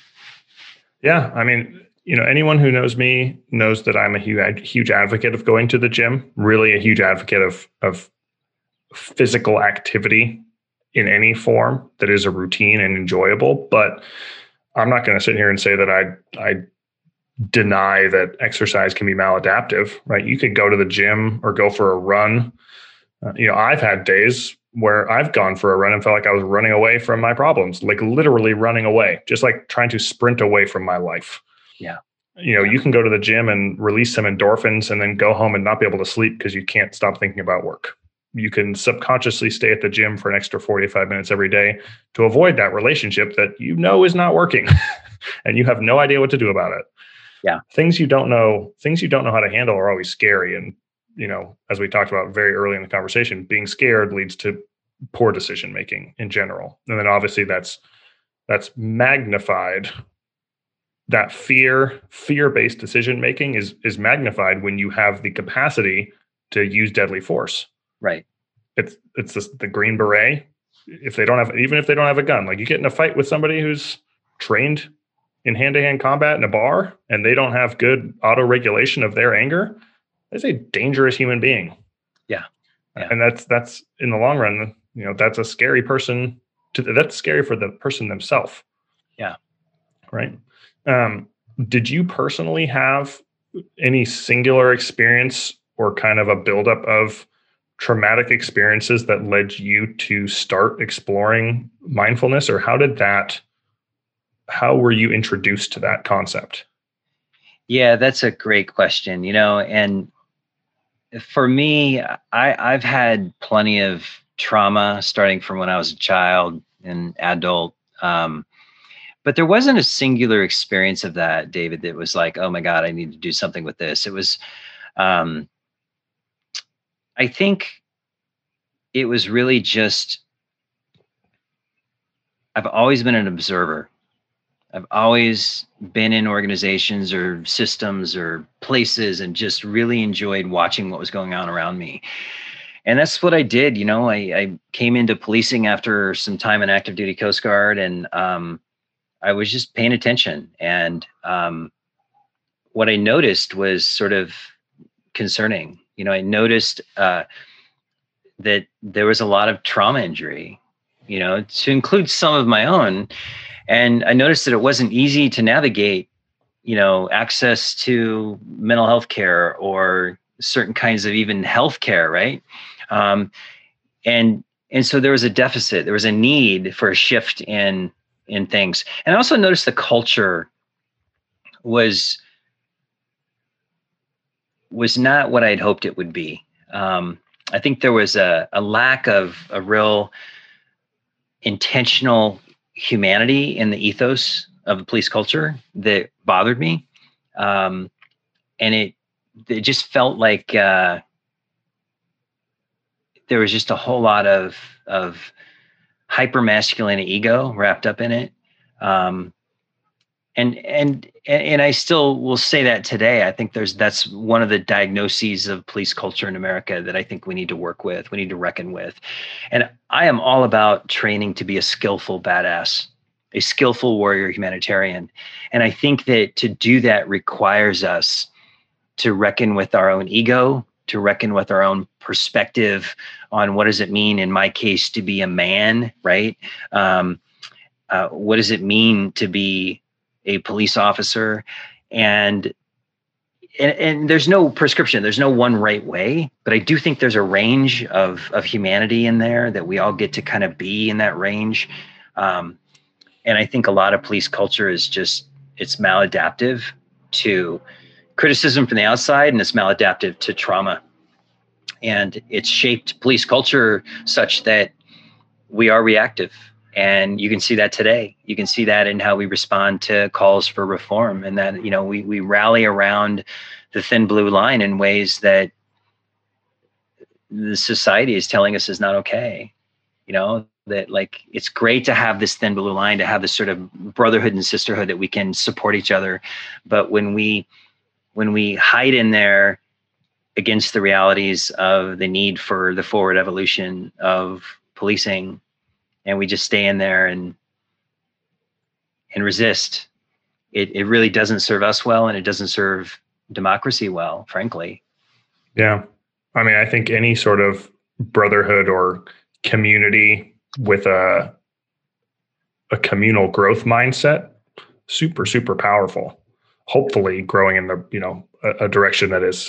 Yeah. I mean, you know, anyone who knows me knows that I'm a huge, huge advocate of going to the gym, really a huge advocate of, of physical activity in any form that is a routine and enjoyable. But I'm not going to sit here and say that I, I deny that exercise can be maladaptive, right? You could go to the gym or go for a run. Uh, you know, I've had days where I've gone for a run and felt like I was running away from my problems, like literally running away, just like trying to sprint away from my life. Yeah. You know, yeah. You can go to the gym and release some endorphins and then go home and not be able to sleep because you can't stop thinking about work. You can subconsciously stay at the gym for an extra forty-five minutes every day to avoid that relationship that you know is not working and you have no idea what to do about it. Yeah. Things you don't know, things you don't know how to handle are always scary. And, you know, as we talked about very early in the conversation, being scared leads to poor decision making in general. And then obviously that's that's magnified. That fear, fear-based decision making is is magnified when you have the capacity to use deadly force. Right. It's it's this, the Green Beret. If they don't have, even if they don't have a gun, like you get in a fight with somebody who's trained in hand-to-hand combat in a bar, and they don't have good auto-regulation of their anger, that's a dangerous human being. Yeah. yeah. And that's that's in the long run, you know, that's a scary person. To that's scary for the person themselves. Yeah. Right. Um, did you personally have any singular experience or kind of a buildup of traumatic experiences that led you to start exploring mindfulness, or how did that, how were you introduced to that concept? Yeah, that's a great question, you know, and for me, I, I've had plenty of trauma starting from when I was a child and adult. Um, But there wasn't a singular experience of that, David, that was like, oh my God, I need to do something with this. It was, um, I think it was really just, I've always been an observer. I've always been in organizations or systems or places and just really enjoyed watching what was going on around me. And that's what I did. You know, I, I came into policing after some time in active duty Coast Guard, and, um, I was just paying attention. And um, what I noticed was sort of concerning. You know, I noticed uh, that there was a lot of trauma injury, you know, to include some of my own. And I noticed that it wasn't easy to navigate, you know, access to mental health care or certain kinds of even health care, right? Um, and and so there was a deficit. There was a need for a shift in in things. And I also noticed the culture was was not what I'd hoped it would be. Um, I think there was a, a lack of a real intentional humanity in the ethos of the police culture that bothered me. Um, and it, it just felt like uh, there was just a whole lot of, of hyper masculine ego wrapped up in it. Um, and and and I still will say that today. I think there's that's one of the diagnoses of police culture in America that I think we need to work with, we need to reckon with. And I am all about training to be a skillful badass, a skillful warrior humanitarian. And I think that to do that requires us to reckon with our own ego, to reckon with our own perspective on what does it mean, in my case, to be a man, right? Um, uh, what does it mean to be a police officer? And, and and there's no prescription, there's no one right way, but I do think there's a range of of humanity in there that we all get to kind of be in that range. Um, and I think a lot of police culture is just, it's maladaptive to criticism from the outside, and it's maladaptive to trauma. And it's shaped police culture such that we are reactive. And you can see that today. You can see that in how we respond to calls for reform, and that, you know, we we rally around the thin blue line in ways that the society is telling us is not okay. You know, that like, it's great to have this thin blue line, to have this sort of brotherhood and sisterhood that we can support each other. But when we when we hide in there against the realities of the need for the forward evolution of policing, and we just stay in there and and resist, it, it really doesn't serve us well, and it doesn't serve democracy well, frankly. Yeah. I mean, I think any sort of brotherhood or community with a a communal growth mindset, super, super powerful. Hopefully growing in the, you know, a, a direction that is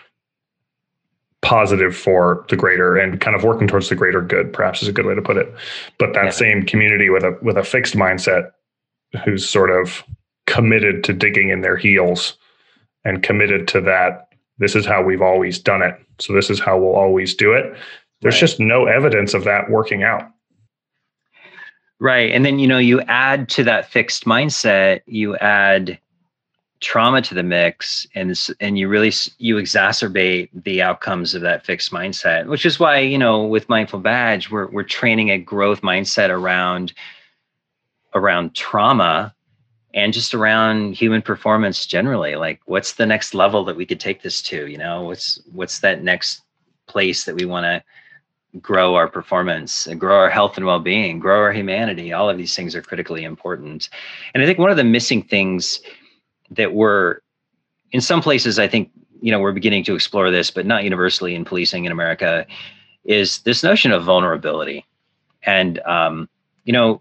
positive for the greater, and kind of working towards the greater good, perhaps is a good way to put it. But that yeah. same community with a with a fixed mindset, who's sort of committed to digging in their heels and committed to that, this is how we've always done it, so this is how we'll always do it. There's right. just no evidence of that working out. Right. And then, you know, you add to that fixed mindset, you add trauma to the mix, and and you really you exacerbate the outcomes of that fixed mindset, which is why, you know, with Mindful Badge, we're we're training a growth mindset around around trauma and just around human performance generally. Like, what's the next level that we could take this to? You know, what's what's that next place that we want to grow our performance and grow our health and well-being, grow our humanity? All of these things are critically important. And I think one of the missing things that we're, in some places, I think, you know, we're beginning to explore this, but not universally in policing in America, is this notion of vulnerability. And, um, you know,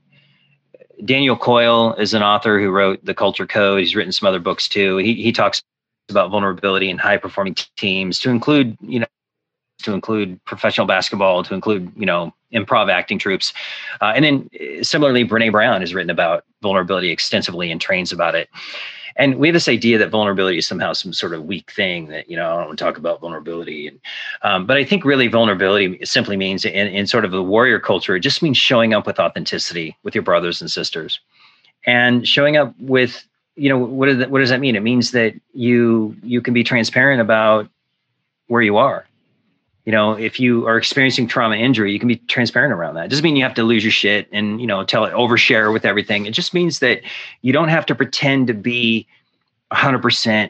Daniel Coyle is an author who wrote The Culture Code. He's written some other books too. He he talks about vulnerability in high performing teams, to include, you know, to include professional basketball, to include, you know, improv acting troops. Uh, and then similarly, Brene Brown has written about vulnerability extensively and trains about it. And we have this idea that vulnerability is somehow some sort of weak thing, that, you know, I don't want to talk about vulnerability. And, um, but I think really vulnerability simply means, in, in sort of the warrior culture, it just means showing up with authenticity with your brothers and sisters, and showing up with, you know, what, is that, what does that mean? It means that you you can be transparent about where you are. You know, if you are experiencing trauma injury, you can be transparent around that. It doesn't mean you have to lose your shit and, you know, tell it, overshare with everything. It just means that you don't have to pretend to be one hundred percent,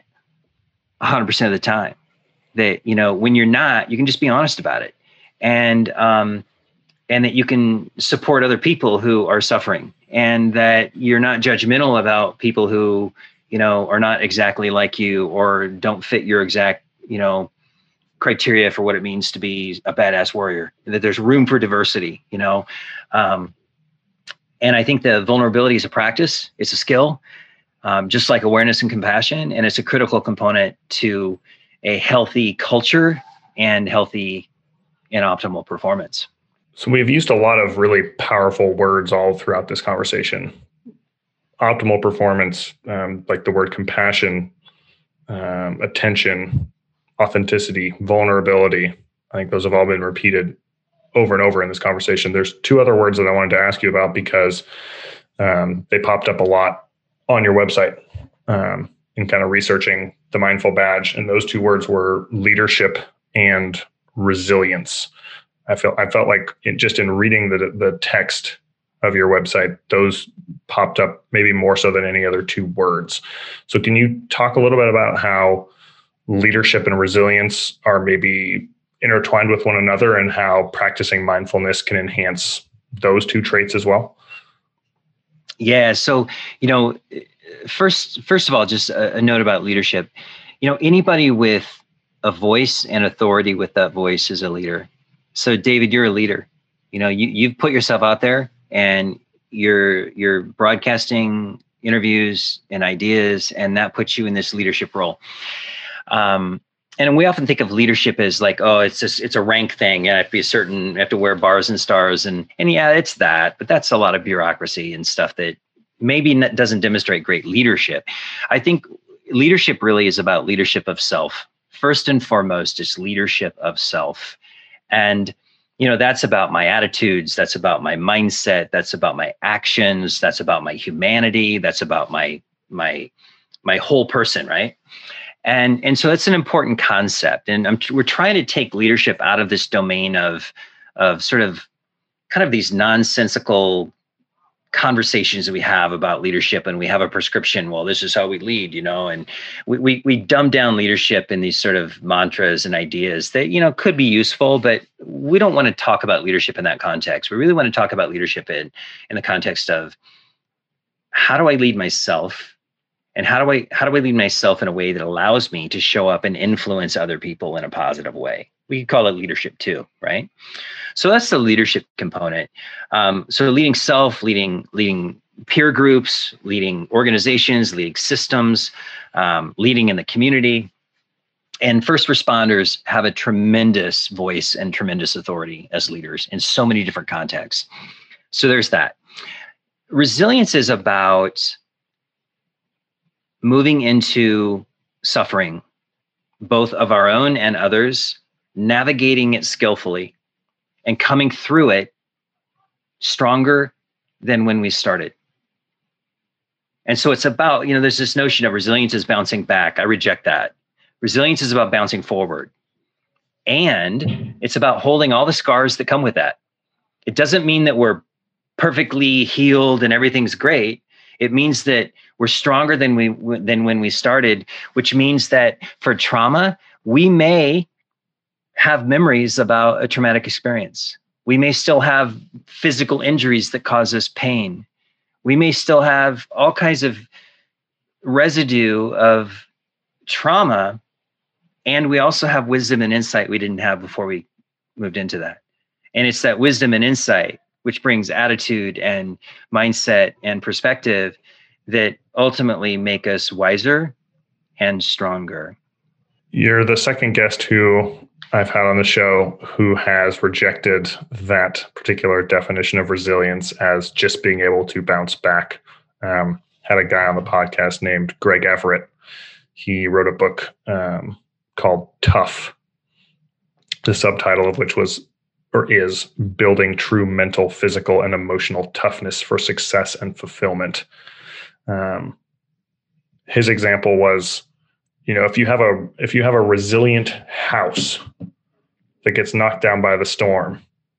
one hundred percent of the time. That, you know, when you're not, you can just be honest about it. And, um, and that you can support other people who are suffering, and that you're not judgmental about people who, you know, are not exactly like you or don't fit your exact, you know, criteria for what it means to be a badass warrior, that there's room for diversity, you know? Um, and I think the vulnerability is a practice, it's a skill, um, just like awareness and compassion. And it's a critical component to a healthy culture and healthy and optimal performance. So we've used a lot of really powerful words all throughout this conversation. Optimal performance, um, like the word compassion, um, attention, authenticity, vulnerability. I think those have all been repeated over and over in this conversation. There's two other words that I wanted to ask you about because um, they popped up a lot on your website um, in kind of researching the Mindful Badge. And those two words were leadership and resilience. I felt I felt like it, just in reading the the text of your website, those popped up maybe more so than any other two words. So can you talk a little bit about how leadership and resilience are maybe intertwined with one another and how practicing mindfulness can enhance those two traits as well? Yeah. So, you know, first, first of all, just a, a note about leadership. You know, anybody with a voice and authority with that voice is a leader. So David, you're a leader. You know, you, you've put yourself out there and you're, you're broadcasting interviews and ideas, and that puts you in this leadership role. Um, and we often think of leadership as like, oh, it's just, it's a rank thing. I have to be a certain, I have to wear bars and stars. And, and yeah, it's that, but that's a lot of bureaucracy and stuff that maybe not, doesn't demonstrate great leadership. I think leadership really is about leadership of self. First and foremost, it's leadership of self. And, you know, that's about my attitudes. That's about my mindset. That's about my actions. That's about my humanity. That's about my, my, my whole person. Right. And, and so that's an important concept. And I'm, we're trying to take leadership out of this domain of, of sort of kind of these nonsensical conversations that we have about leadership, and we have a prescription. Well, this is how we lead, you know, and we, we, we dumb down leadership in these sort of mantras and ideas that, you know, could be useful, but we don't want to talk about leadership in that context. We really want to talk about leadership in, in the context of how do I lead myself? And how do I how do I lead myself in a way that allows me to show up and influence other people in a positive way? We could call it leadership too, right? So that's the leadership component. Um, so leading self, leading leading peer groups, leading organizations, leading systems, um, leading in the community. And first responders have a tremendous voice and tremendous authority as leaders in so many different contexts. So there's that. Resilience is about moving into suffering, both of our own and others, navigating it skillfully, and coming through it stronger than when we started. And so it's about, you know, there's this notion of resilience is bouncing back. I reject that. Resilience is about bouncing forward. And it's about holding all the scars that come with that. It doesn't mean that we're perfectly healed and everything's great. It means that we're stronger than we than when we started, which means that for trauma, we may have memories about a traumatic experience. We may still have physical injuries that cause us pain. We may still have all kinds of residue of trauma, and we also have wisdom and insight we didn't have before we moved into that. And it's that wisdom and insight which brings attitude and mindset and perspective that ultimately make us wiser and stronger. You're the second guest who I've had on the show who has rejected that particular definition of resilience as just being able to bounce back. Um, had a guy on the podcast named Greg Everett. He wrote a book um, called Tough, the subtitle of which was or is Building True Mental, Physical, and Emotional Toughness for Success and Fulfillment. Um, his example was, you know, if you have a if you have a resilient house that gets knocked down by the storm,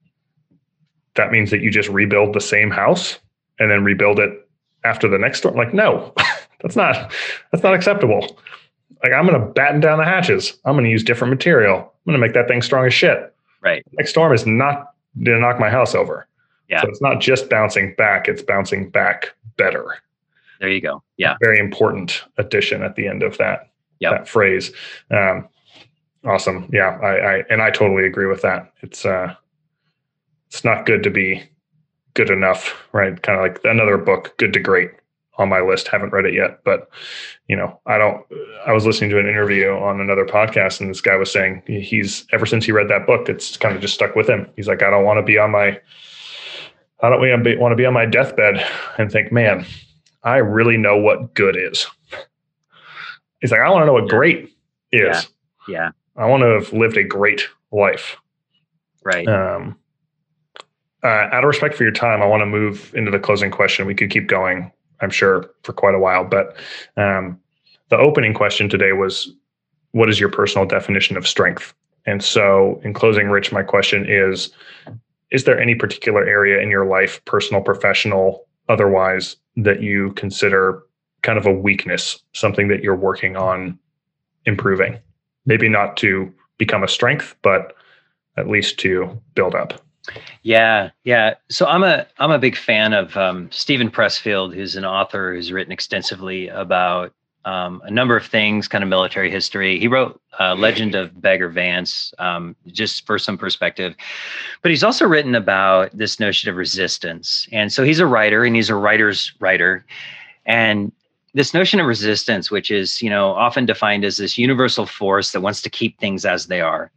that means that you just rebuild the same house and then rebuild it after the next storm. Like, no, that's not that's not acceptable. Like, I'm going to batten down the hatches. I'm going to use different material. I'm going to make that thing strong as shit. Right. The next storm is not going to knock my house over. Yeah. So it's not just bouncing back, it's bouncing back better. There you go. Yeah. Very important addition at the end of that, yep. that phrase. Um, awesome. Yeah. I, I, and I totally agree with that. It's, uh, it's not good to be good enough, right? Kind of like another book, Good to Great, on my list. Haven't read it yet, but you know, I don't, I was listening to an interview on another podcast, and this guy was saying he's, ever since he read that book, it's kind of just stuck with him. He's like, I don't want to be on my, I don't want to be on my deathbed and think, man, I really know what good is. He's like, I want to know what great is. Yeah. yeah. I want to have lived a great life. Right. Um, uh, out of respect for your time, I want to move into the closing question. We could keep going, I'm sure, for quite a while, but um, the opening question today was, what is your personal definition of strength? And so in closing, Rich, my question is, is there any particular area in your life, personal, professional, otherwise, that you consider kind of a weakness, something that you're working on improving? Maybe not to become a strength, but at least to build up. Yeah, yeah. So I'm a I'm a big fan of um, Stephen Pressfield, who's an author who's written extensively about um, a number of things, kind of military history. He wrote uh, Legend of Bagger Vance, um, just for some perspective. But he's also written about this notion of resistance. And so he's a writer, and he's a writer's writer. And this notion of resistance, which is, you know, often defined as this universal force that wants to keep things as they are.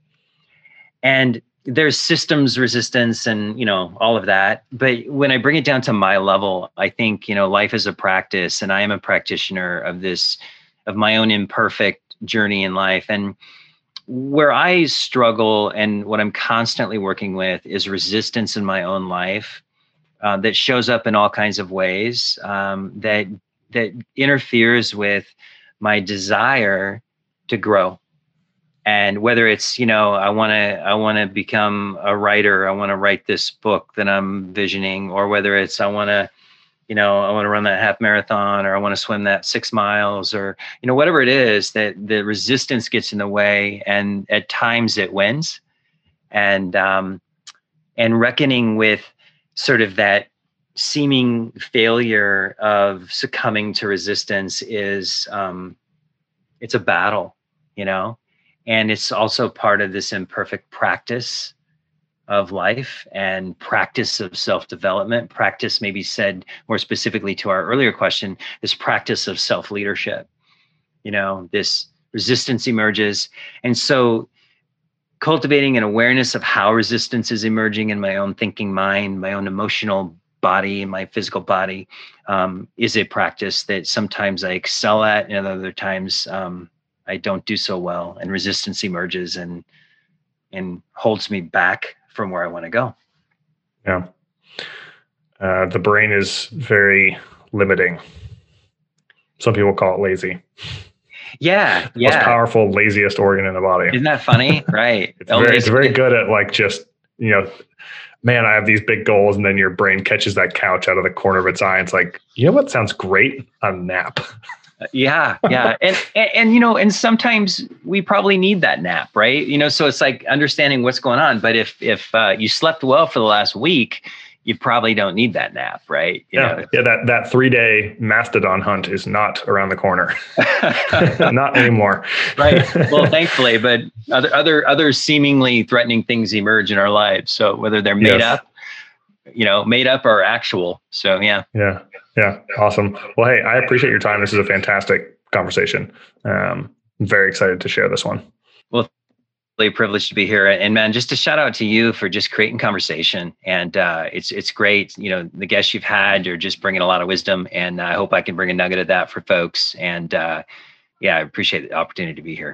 And there's systems resistance and, you know, all of that. But when I bring it down to my level, I think, you know, life is a practice, and I am a practitioner of this, of my own imperfect journey in life. And where I struggle and what I'm constantly working with is resistance in my own life uh, that shows up in all kinds of ways um, that that interferes with my desire to grow. And whether it's, you know, I want to, I want to become a writer, I want to write this book that I'm visioning, or whether it's, I want to, you know, I want to run that half marathon, or I want to swim that six miles, or, you know, whatever it is, that the resistance gets in the way, and at times it wins. And, um, and reckoning with sort of that seeming failure of succumbing to resistance is, um, it's a battle, you know? And it's also part of this imperfect practice of life and practice of self-development. Practice, maybe said more specifically to our earlier question, this practice of self-leadership. You know, this resistance emerges. And so cultivating an awareness of how resistance is emerging in my own thinking mind, my own emotional body, my physical body, um, is a practice that sometimes I excel at, and other times um, I don't do so well, and resistance emerges and and holds me back from where I want to go. Yeah. Uh, the brain is very limiting. Some people call it lazy. Yeah. Yeah. Most powerful, laziest organ in the body. Isn't that funny? Right. It's very, it's very good at like just, you know, man, I have these big goals, and then your brain catches that couch out of the corner of its eye. It's like, you know what sounds great? A nap. Yeah. Yeah. And, and, and, you know, and sometimes we probably need that nap, right? You know, so it's like understanding what's going on. But if, if uh, you slept well for the last week, you probably don't need that nap, right? You yeah. know? Yeah. That, that three day mastodon hunt is not around the corner. Not anymore. Right. Well, thankfully, but other, other, other seemingly threatening things emerge in our lives. So whether they're made yes. up, you know, made up or actual. So, yeah. Yeah. Yeah. Awesome. Well, hey, I appreciate your time. This is a fantastic conversation. Um, I'm very excited to share this one. Well, really privileged to be here. And man, just a shout out to you for just creating conversation. And uh, it's, it's great. You know, the guests you've had are just bringing a lot of wisdom, and I hope I can bring a nugget of that for folks. And uh, yeah, I appreciate the opportunity to be here.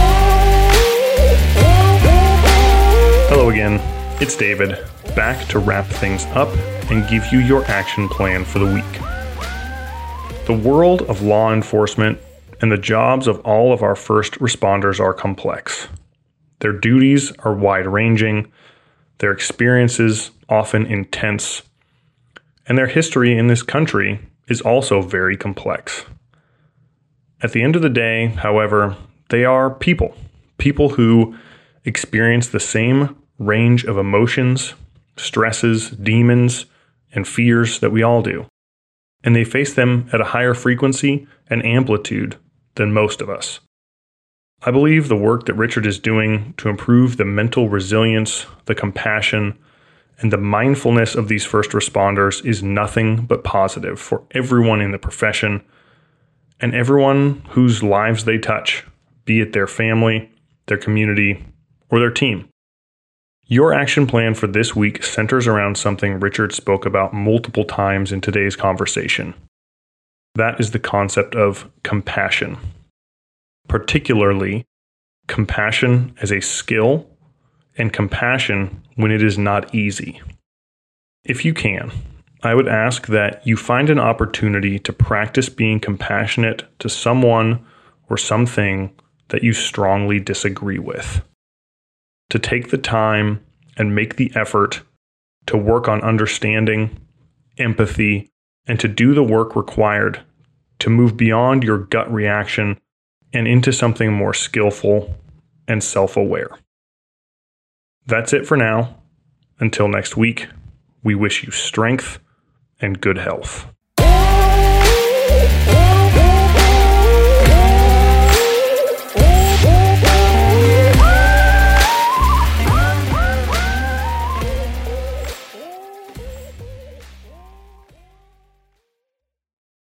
Hello again. It's David, back to wrap things up and give you your action plan for the week. The world of law enforcement and the jobs of all of our first responders are complex. Their duties are wide-ranging, their experiences often intense, and their history in this country is also very complex. At the end of the day, however, they are people, people who experience the same range of emotions, stresses, demons, and fears that we all do. And they face them at a higher frequency and amplitude than most of us. I believe the work that Richard is doing to improve the mental resilience, the compassion, and the mindfulness of these first responders is nothing but positive for everyone in the profession and everyone whose lives they touch, be it their family, their community, or their team. Your action plan for this week centers around something Richard spoke about multiple times in today's conversation. That is the concept of compassion. Particularly, compassion as a skill and compassion when it is not easy. If you can, I would ask that you find an opportunity to practice being compassionate to someone or something that you strongly disagree with. To take the time and make the effort to work on understanding, empathy, and to do the work required to move beyond your gut reaction and into something more skillful and self-aware. That's it for now. Until next week, we wish you strength and good health.